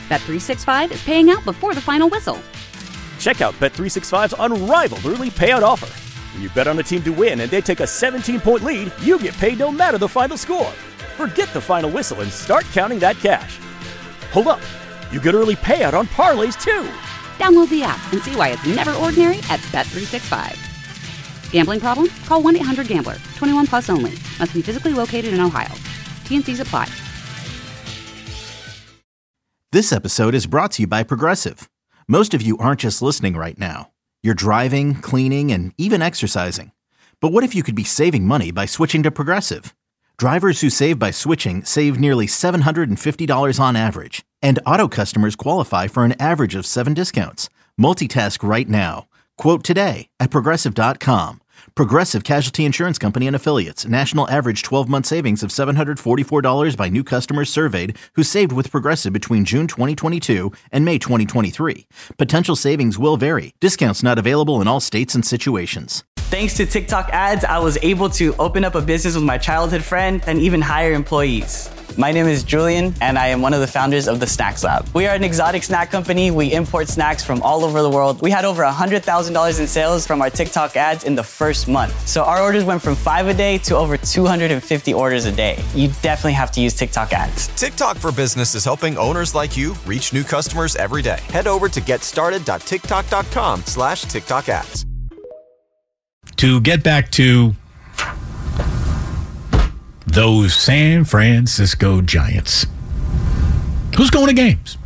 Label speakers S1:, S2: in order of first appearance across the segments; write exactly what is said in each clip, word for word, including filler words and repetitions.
S1: Bet three sixty-five is paying out before the final whistle.
S2: Check out Bet three sixty-five's unrivaled early payout offer. When you bet on a team to win and they take a seventeen-point lead, you get paid no matter the final score. Forget the final whistle and start counting that cash. Hold up. You get early payout on parlays, too.
S1: Download the app and see why it's never ordinary at Bet three sixty-five. Gambling problem? Call one eight hundred gambler. twenty-one plus only. Must be physically located in Ohio. T and C's apply.
S3: This episode is brought to you by Progressive. Most of you aren't just listening right now. You're driving, cleaning, and even exercising. But what if you could be saving money by switching to Progressive? Drivers who save by switching save nearly seven hundred fifty dollars on average. And auto customers qualify for an average of seven discounts. Multitask right now. Quote today at Progressive dot com. Progressive Casualty Insurance Company and Affiliates. National average twelve-month savings of seven hundred forty-four dollars by new customers surveyed who saved with Progressive between June twenty twenty-two and May twenty twenty-three. Potential savings will vary. Discounts not available in all states and situations.
S4: Thanks to TikTok ads, I was able to open up a business with my childhood friend and even hire employees. My name is Julian, and I am one of the founders of the Snacks Lab. We are an exotic snack company. We import snacks from all over the world. We had over one hundred thousand dollars in sales from our TikTok ads in the first month. So our orders went from five a day to over two hundred fifty orders a day. You definitely have to use TikTok ads.
S5: TikTok for Business is helping owners like you reach new customers every day. Head over to getstarted.tiktok.com slash TikTok ads.
S6: To get back to those San Francisco Giants, who's going to games?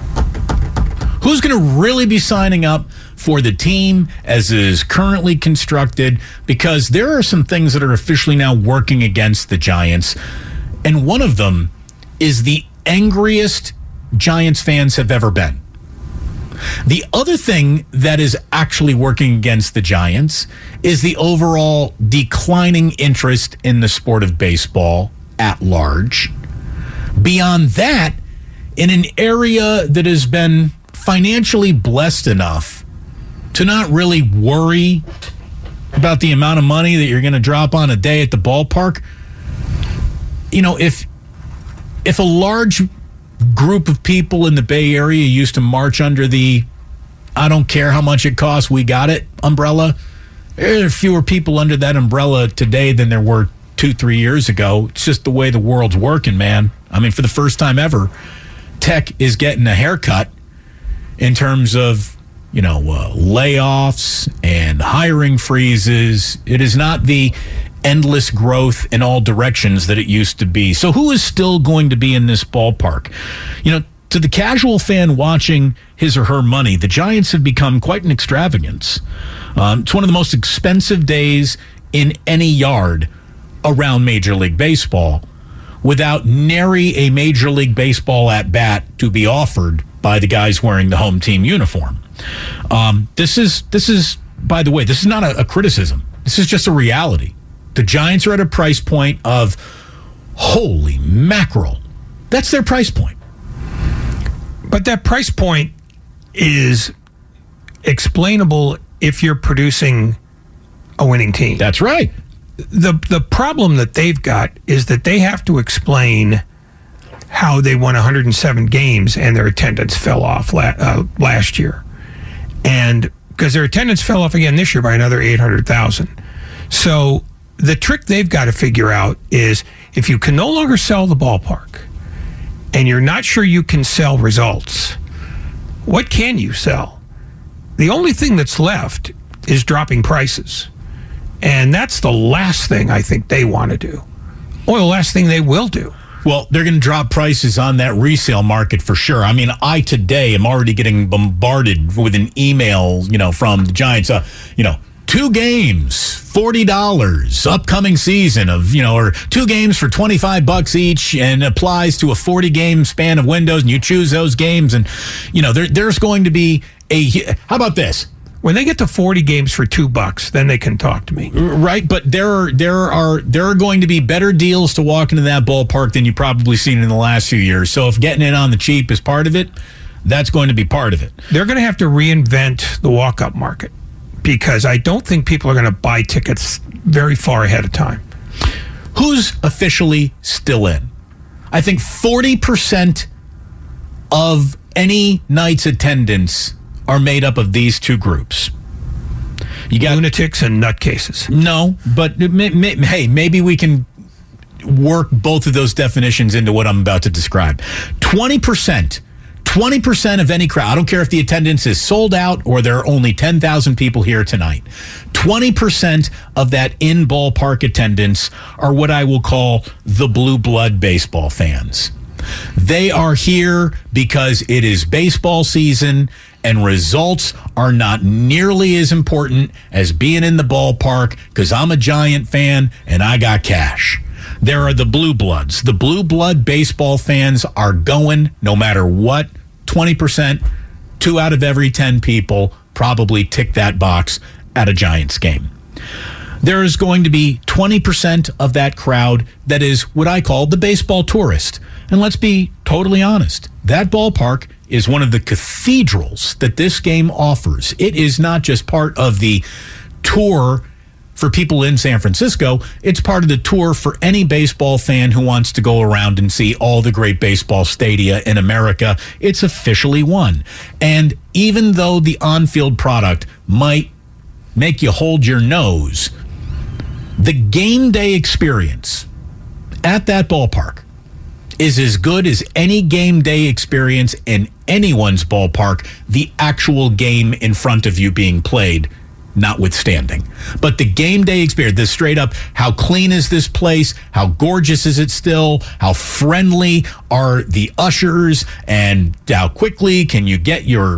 S6: Who's going to really be signing up for the team as is currently constructed? Because there are some things that are officially now working against the Giants, and one of them is the angriest Giants fans have ever been. The other thing that is actually working against the Giants is the overall declining interest in the sport of baseball at large. Beyond that, in an area that has been financially blessed enough to not really worry about the amount of money that you're going to drop on a day at the ballpark, you know, if if a large group of people in the Bay Area used to march under the "I don't care how much it costs, we got it" umbrella, there are fewer people under that umbrella today than there were two, three years ago. It's just the way the world's working, man. I mean, for the first time ever, tech is getting a haircut in terms of, you know, uh, layoffs and hiring freezes. It is not the endless growth in all directions that it used to be. So who is still going to be in this ballpark? You know, to the casual fan watching his or her money, the Giants have become quite an extravagance. Um, it's one of the most expensive days in any yard around Major League Baseball without nary a Major League Baseball at-bat to be offered by the guys wearing the home team uniform. Um, this is, this is, by the way, this is not a, a criticism. This is just a reality. The Giants are at a price point of, holy mackerel. That's their price point.
S7: But that price point is explainable if you're producing a winning team.
S6: That's right.
S7: The the problem that they've got is that they have to explain how they won one hundred seven games and their attendance fell off la- uh, last year. And because their attendance fell off again this year by another eight hundred thousand. So the trick they've got to figure out is if you can no longer sell the ballpark and you're not sure you can sell results, what can you sell? The only thing that's left is dropping prices. And that's the last thing I think they want to do, or the last thing they will do.
S6: Well, they're going to drop prices on that resale market for sure. I mean, I today am already getting bombarded with an email, you know, from the Giants, uh, you know, two games, forty dollars, upcoming season of, you know, or two games for twenty-five bucks each, and applies to a forty game span of windows, and you choose those games. And, you know, there, there's going to be a, how about this?
S7: When they get to forty games for two bucks, then they can talk to me.
S6: Right, but there are there are there are going to be better deals to walk into that ballpark than you've probably seen in the last few years. So if getting in on the cheap is part of it, that's going to be part of it.
S7: They're going to have to reinvent the walk-up market, because I don't think people are going to buy tickets very far ahead of time.
S6: Who's officially still in? I think forty percent of any night's attendance are made up of these two groups. You got
S7: lunatics and nutcases.
S6: No, but may, may, hey, maybe we can work both of those definitions into what I'm about to describe. twenty percent. twenty percent of any crowd, I don't care if the attendance is sold out or there are only ten thousand people here tonight. twenty percent of that in-ballpark attendance are what I will call the blue blood baseball fans. They are here because it is baseball season and results are not nearly as important as being in the ballpark because I'm a Giant fan and I got cash. There are the blue bloods. The blue blood baseball fans are going no matter what. twenty percent, two out of every ten people probably tick that box at a Giants game. There is going to be twenty percent of that crowd that is what I call the baseball tourist. And let's be totally honest, that ballpark is one of the cathedrals that this game offers. It is not just part of the tour for people in San Francisco, it's part of the tour for any baseball fan who wants to go around and see all the great baseball stadia in America. It's officially one. And even though the on-field product might make you hold your nose, the game day experience at that ballpark is as good as any game day experience in anyone's ballpark, the actual game in front of you being played notwithstanding. But the game day experience, the straight up, how clean is this place? How gorgeous is it still? How friendly are the ushers? And how quickly can you get your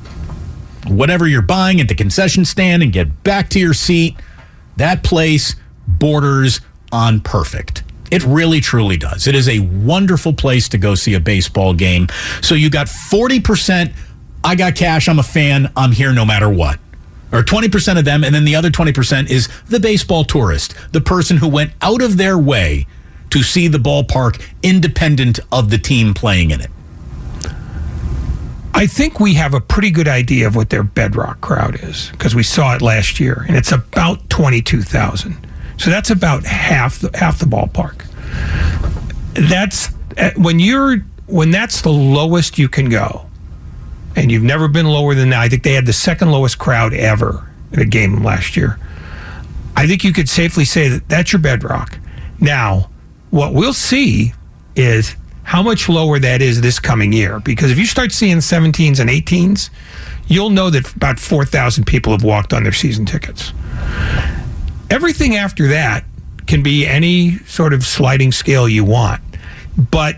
S6: whatever you're buying at the concession stand and get back to your seat? That place borders on perfect. It really, truly does. It is a wonderful place to go see a baseball game. So you got forty percent, I got cash, I'm a fan, I'm here no matter what. Or twenty percent of them, and then the other twenty percent is the baseball tourist, the person who went out of their way to see the ballpark independent of the team playing in it.
S7: I think we have a pretty good idea of what their bedrock crowd is because we saw it last year, and it's about twenty-two thousand. So that's about half the, half the ballpark. That's when you're when that's the lowest you can go. And you've never been lower than that. I think they had the second lowest crowd ever in a game last year. I think you could safely say that that's your bedrock. Now, what we'll see is how much lower that is this coming year. Because if you start seeing seventeens and eighteens, you'll know that about four thousand people have walked on their season tickets. Everything after that can be any sort of sliding scale you want. But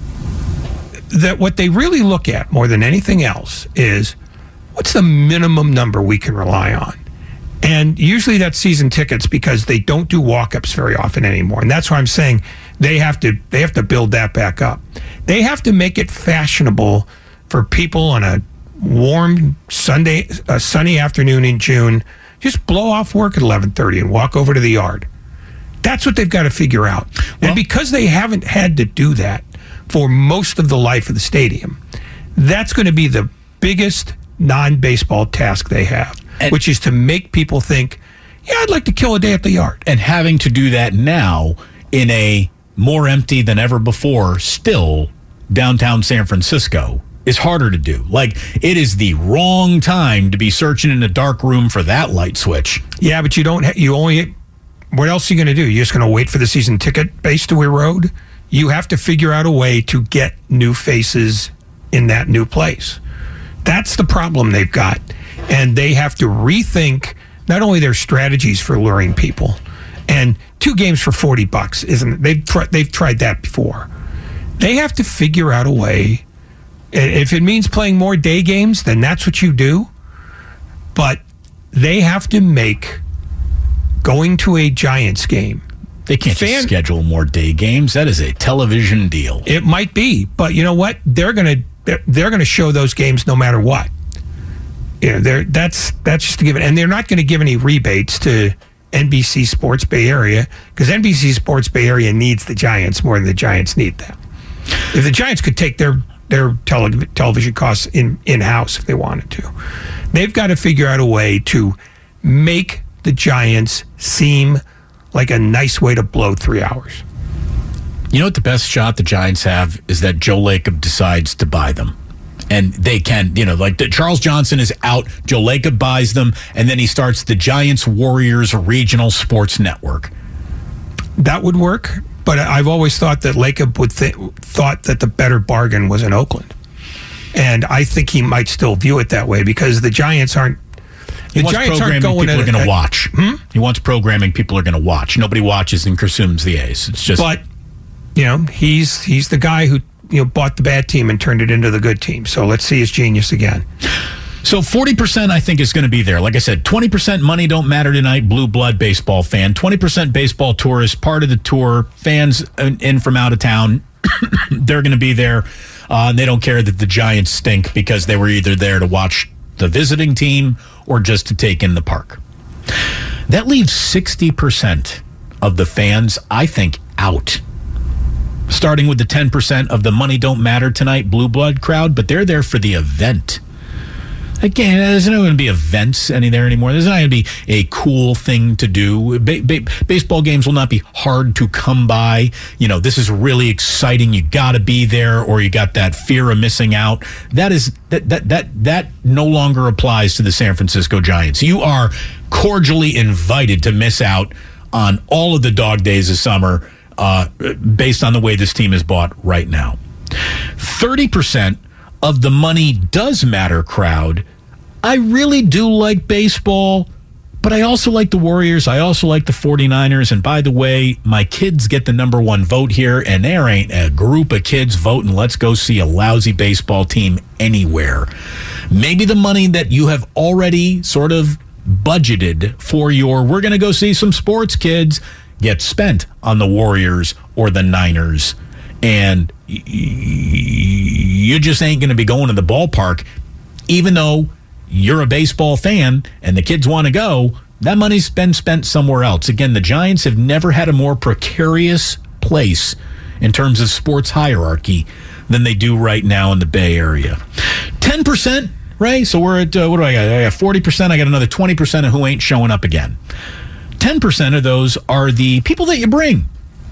S7: that what they really look at more than anything else is what's the minimum number we can rely on? And usually that's season tickets because they don't do walk-ups very often anymore. And that's why I'm saying they have to they have to build that back up. They have to make it fashionable for people on a warm Sunday, a sunny afternoon in June, just blow off work at eleven thirty and walk over to the yard. That's what they've got to figure out. Well, and because they haven't had to do that for most of the life of the stadium, that's going to be the biggest non-baseball task they have, and, which is to make people think, yeah, I'd like to kill a day at the yard.
S6: And having to do that now in a more empty than ever before, still downtown San Francisco, is harder to do. Like, it is the wrong time to be searching in a dark room for that light switch.
S7: Yeah, but you don't, ha- you only, what else are you going to do? You're just going to wait for the season ticket base to erode? You have to figure out a way to get new faces in that new place. That's the problem they've got. And they have to rethink not only their strategies for luring people, and two games for forty bucks, isn't it? They've, tr- they've tried that before. They have to figure out a way. If it means playing more day games, then that's what you do. But they have to make going to a Giants game.
S6: They can't Fan, just schedule more day games. That is a television deal.
S7: It might be, but you know what? They're gonna they're, they're gonna show those games no matter what. You know, they're that's that's just to give it, and they're not going to give any rebates to N B C Sports Bay Area because N B C Sports Bay Area needs the Giants more than the Giants need them. If the Giants could take their their tele, television costs in in house if they wanted to, they've got to figure out a way to make the Giants seem like a nice way to blow three hours.
S6: You know what the best shot the Giants have is that Joe Lacob decides to buy them. And they can, you know, like the, Charles Johnson is out. Joe Lacob buys them, and then he starts the Giants Warriors Regional Sports Network.
S7: That would work, but I've always thought that Lacob would th- thought that the better bargain was in Oakland, and I think he might still view it that way because the Giants aren't.
S6: He
S7: the
S6: wants
S7: Giants
S6: programming
S7: aren't going
S6: people
S7: at,
S6: are going to
S7: at,
S6: watch.
S7: Hmm?
S6: He wants programming people are going to watch. Nobody watches and consumes the A's. It's just,
S7: but you know, he's he's the guy who. You know, bought the bad team and turned it into the good team. So let's see his genius again.
S6: So forty percent I think is going to be there. Like I said, twenty percent money don't matter tonight, blue blood baseball fan. twenty percent baseball tourists, part of the tour, fans in from out of town. They're going to be there. Uh, and they don't care that the Giants stink because they were either there to watch the visiting team or just to take in the park. That leaves sixty percent of the fans, I think, out. Starting with the ten percent of the money don't matter tonight blue blood crowd, but they're there for the event. Again, there's not going to be events any there anymore. There's not going to be a cool thing to do. Ba- ba- baseball games will not be hard to come by. You know, this is really exciting. You got to be there, or you got that fear of missing out. That is that that that that no longer applies to the San Francisco Giants. You are cordially invited to miss out on all of the dog days of summer. Uh, based on the way this team is bought right now. thirty percent of the money does matter crowd. I really do like baseball, but I also like the Warriors. I also like the 49ers. And by the way, my kids get the number one vote here, and there ain't a group of kids voting, let's go see a lousy baseball team anywhere. Maybe the money that you have already sort of budgeted for your, we're going to go see some sports, kids, get spent on the Warriors or the Niners, and y- you just ain't going to be going to the ballpark, even though you're a baseball fan and the kids want to go. That money's been spent somewhere else. Again, the Giants have never had a more precarious place in terms of sports hierarchy than they do right now in the Bay Area. ten percent, Ray? So we're at, uh, what do I got? I got forty percent. I got another twenty percent of who ain't showing up again. ten percent of those are the people that you bring.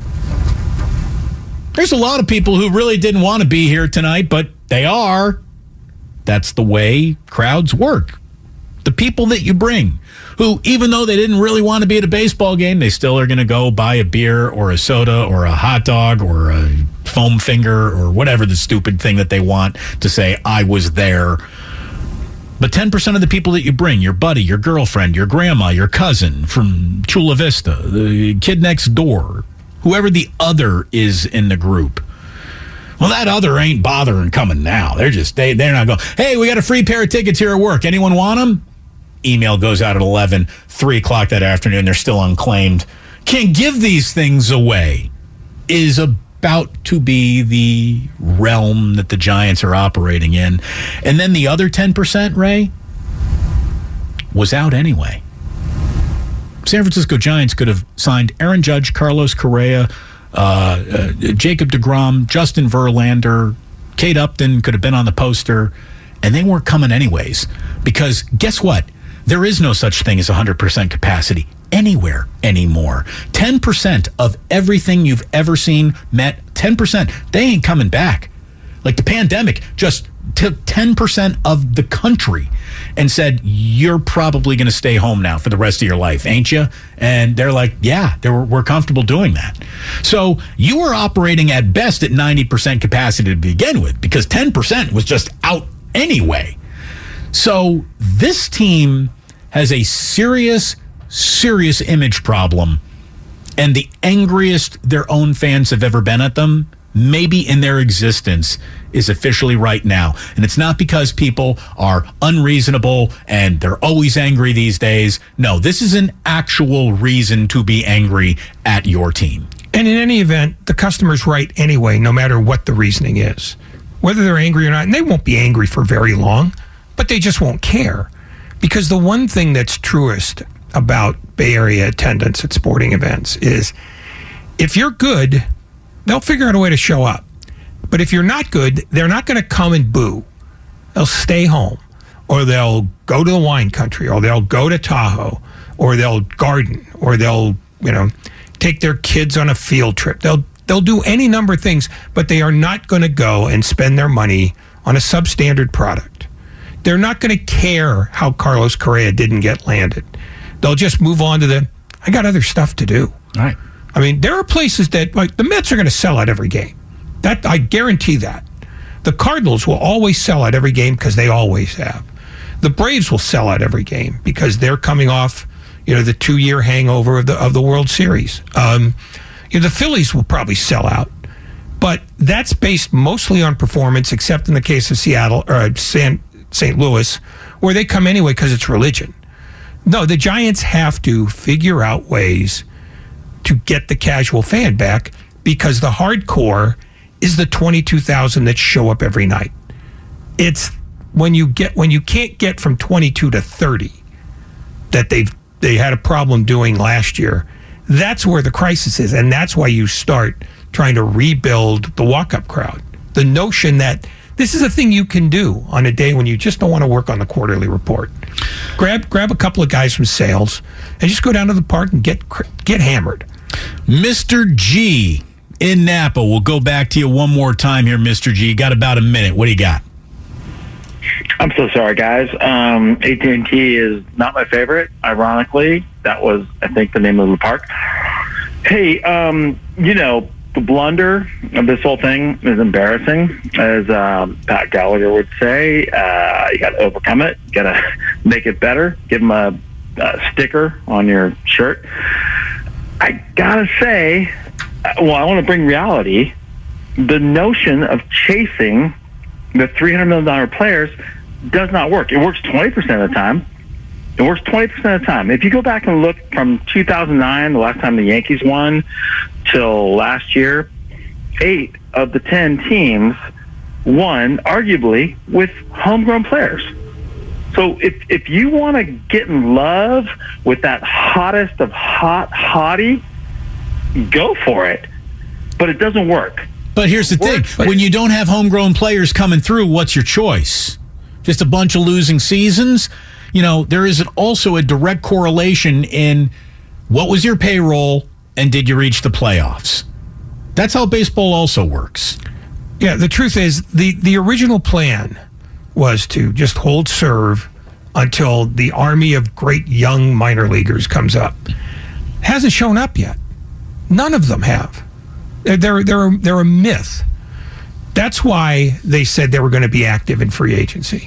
S6: There's a lot of people who really didn't want to be here tonight, but they are. That's the way crowds work. The people that you bring, who, even though they didn't really want to be at a baseball game, they still are going to go buy a beer or a soda or a hot dog or a foam finger or whatever the stupid thing that they want to say, I was there. But ten percent of the people that you bring, your buddy, your girlfriend, your grandma, your cousin from Chula Vista, the kid next door, whoever the other is in the group. Well, that other ain't bothering coming now. They're just, they, they're not going, hey, we got a free pair of tickets here at work. Anyone want them? Email goes out at eleven, three o'clock that afternoon. They're still unclaimed. Can't give these things away. Is a about to be the realm that the Giants are operating in. And then the other ten percent, Ray, was out anyway. San Francisco Giants could have signed Aaron Judge, Carlos Correa, uh, uh, Jacob deGrom, Justin Verlander, Kate Upton could have been on the poster, and they weren't coming anyways. Because guess what? There is no such thing as one hundred percent capacity anywhere anymore. ten percent of everything you've ever seen, met, ten percent, they ain't coming back. Like the pandemic just took ten percent of the country and said, you're probably going to stay home now for the rest of your life, ain't you? And they're like, yeah, they were, we're comfortable doing that. So you were operating at best at ninety percent capacity to begin with because ten percent was just out anyway. So this team has a serious serious image problem, and the angriest their own fans have ever been at them, maybe in their existence, is officially right now. And it's not because people are unreasonable and they're always angry these days. No, this is an actual reason to be angry at your team.
S7: And in any event, the customer's right anyway, no matter what the reasoning is. Whether they're angry or not, and they won't be angry for very long, but they just won't care. Because the one thing that's truest about Bay Area attendance at sporting events is if you're good, they'll figure out a way to show up. But if you're not good, they're not going to come and boo. They'll stay home, or they'll go to the wine country, or they'll go to Tahoe, or they'll garden, or they'll, you know, take their kids on a field trip. They'll they'll do any number of things, but they are not going to go and spend their money on a substandard product. They're not going to care how Carlos Correa didn't get landed. They'll just move on to the, I got other stuff to do.
S6: All right.
S7: I mean, there are places that, like, the Mets are going to sell out every game. That I guarantee that. The Cardinals will always sell out every game because they always have. The Braves will sell out every game because they're coming off, you know, the two-year hangover of the of the World Series. Um, you know, the Phillies will probably sell out, but that's based mostly on performance, except in the case of Seattle or San, Saint Louis, where they come anyway because it's religion. No, the Giants have to figure out ways to get the casual fan back because the hardcore is the twenty-two thousand that show up every night. It's when you get when you can't get from twenty-two to thirty that they've they had a problem doing last year. That's where the crisis is, and that's why you start trying to rebuild the walk-up crowd. The notion that this is a thing you can do on a day when you just don't want to work on the quarterly report. Grab grab a couple of guys from sales and just go down to the park and get get hammered.
S6: Mister G in Napa. We'll go back to you one more time here, Mister G. Got about a minute. What do you got?
S8: I'm so sorry, guys. Um, A T and T is not my favorite. Ironically, that was, I think, the name of the park. Hey, um, you know, the blunder of this whole thing is embarrassing, as um, Pat Gallagher would say. Uh, you got to overcome it. You got to make it better. Give them a, a sticker on your shirt. I gotta say, well, I want to bring reality. The notion of chasing the three hundred million dollars players does not work. It works twenty percent of the time. It works twenty percent of the time. If you go back and look from two thousand nine, the last time the Yankees won, till last year, eight of the ten teams won, arguably, with homegrown players. So if if you want to get in love with that hottest of hot hottie, go for it. But it doesn't work.
S6: But here's the thing. When you don't have homegrown players coming through, what's your choice? Just a bunch of losing seasons? You know, there is also a direct correlation in what was your payroll and did you reach the playoffs? That's how baseball also works.
S7: Yeah, the truth is the, the original plan was to just hold serve until the army of great young minor leaguers comes up. Hasn't shown up yet. None of them have. They're, they're, they're a myth. That's why they said they were going to be active in free agency.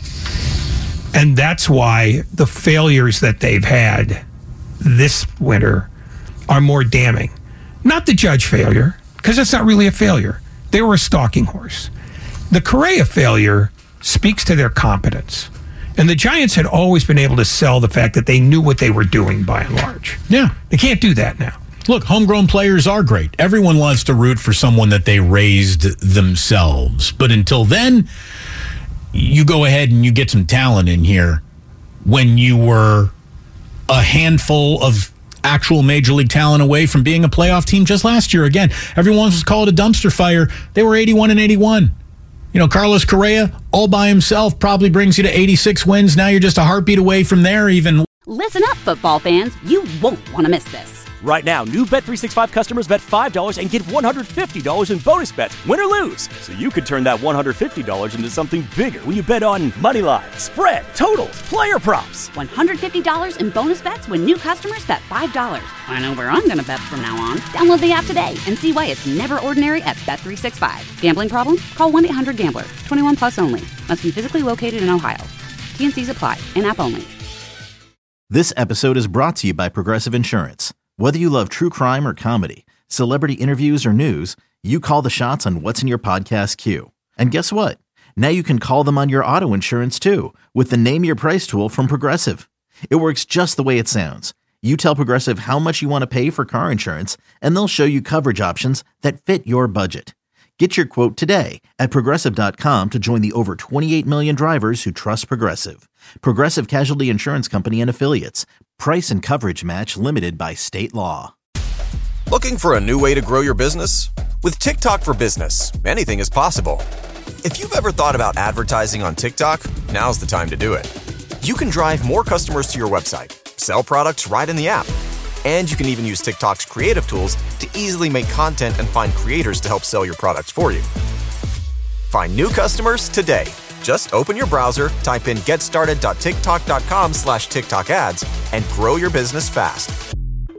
S7: And that's why the failures that they've had this winter are more damning. Not the Judge failure, because that's not really a failure. They were a stalking horse. The Correa failure speaks to their competence. And the Giants had always been able to sell the fact that they knew what they were doing by and large.
S6: Yeah.
S7: They can't do that now.
S6: Look, homegrown players are great. Everyone wants to root for someone that they raised themselves. But until then, you go ahead and you get some talent in here when you were a handful of actual major league talent away from being a playoff team just last year. Again, everyone was called a dumpster fire. They were eighty-one and eighty-one. You know, Carlos Correa, all by himself, probably brings you to eighty-six wins. Now you're just a heartbeat away from there even.
S1: Listen up, football fans. You won't want to miss this.
S2: Right now, new Bet three sixty-five customers bet five dollars and get one hundred fifty dollars in bonus bets, win or lose. So you could turn that one hundred fifty dollars into something bigger when you bet on money line, spread, totals, player props.
S1: one hundred fifty dollars in bonus bets when new customers bet five dollars. I know where I'm going to bet from now on. Download the app today and see why it's never ordinary at Bet three sixty-five. Gambling problem? Call one eight hundred gambler. twenty-one plus only. Must be physically located in Ohio. T N Cs apply. In-app only.
S3: This episode is brought to you by Progressive Insurance. Whether you love true crime or comedy, celebrity interviews or news, you call the shots on what's in your podcast queue. And guess what? Now you can call them on your auto insurance too with the Name Your Price tool from Progressive. It works just the way it sounds. You tell Progressive how much you want to pay for car insurance, and they'll show you coverage options that fit your budget. Get your quote today at Progressive dot com to join the over twenty-eight million drivers who trust Progressive. Progressive Casualty Insurance Company and Affiliates. Price and coverage match limited by state law.
S5: Looking for a new way to grow your business? With TikTok for Business, anything is possible. If you've ever thought about advertising on TikTok, now's the time to do it. You can drive more customers to your website, sell products right in the app, and you can even use TikTok's creative tools to easily make content and find creators to help sell your products for you. Find new customers today Just open your browser, type in getstarted.tiktok.com slash TikTok ads, and grow your business fast.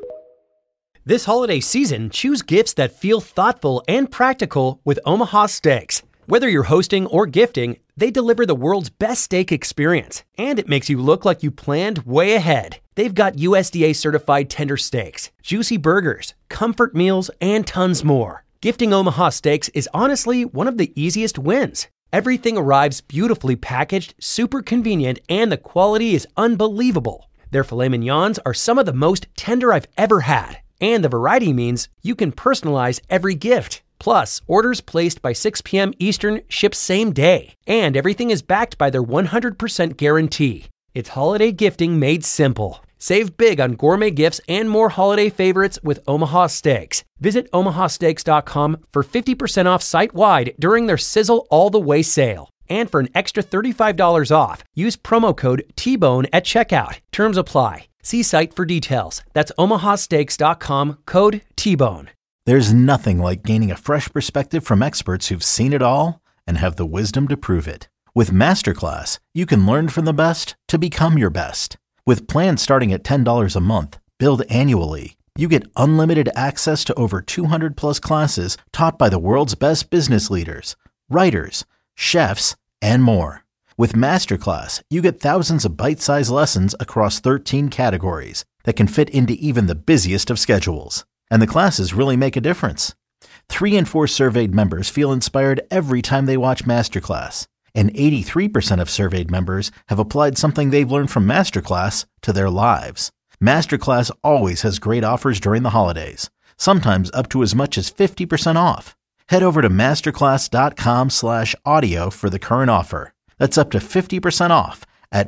S9: This holiday season, choose gifts that feel thoughtful and practical with Omaha Steaks. Whether you're hosting or gifting, they deliver the world's best steak experience, and it makes you look like you planned way ahead. They've got U S D A certified tender steaks, juicy burgers, comfort meals, and tons more. Gifting Omaha Steaks is honestly one of the easiest wins. Everything arrives beautifully packaged, super convenient, and the quality is unbelievable. Their filet mignons are some of the most tender I've ever had, and the variety means you can personalize every gift. Plus, orders placed by six p.m. Eastern ship same day, and everything is backed by their one hundred percent guarantee. It's holiday gifting made simple. Save big on gourmet gifts and more holiday favorites with Omaha Steaks. Visit omaha steaks dot com for fifty percent off site-wide during their Sizzle All the Way sale. And for an extra thirty-five dollars off, use promo code T Bone at checkout. Terms apply. See site for details. That's omaha steaks dot com, code T Bone.
S3: There's nothing like gaining a fresh perspective from experts who've seen it all and have the wisdom to prove it. With Masterclass, you can learn from the best to become your best. With plans starting at ten dollars a month, billed annually, you get unlimited access to over two hundred plus classes taught by the world's best business leaders, writers, chefs, and more. With Masterclass, you get thousands of bite-sized lessons across thirteen categories that can fit into even the busiest of schedules. And the classes really make a difference. Three in four surveyed members feel inspired every time they watch Masterclass. And eighty-three percent of surveyed members have applied something they've learned from Masterclass to their lives. Masterclass always has great offers during the holidays, sometimes up to as much as fifty percent off. Head over to masterclass.com slash audio for the current offer. That's up to fifty percent off at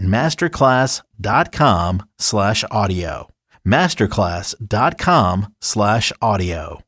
S3: masterclass.com slash audio. masterclass.com slash audio.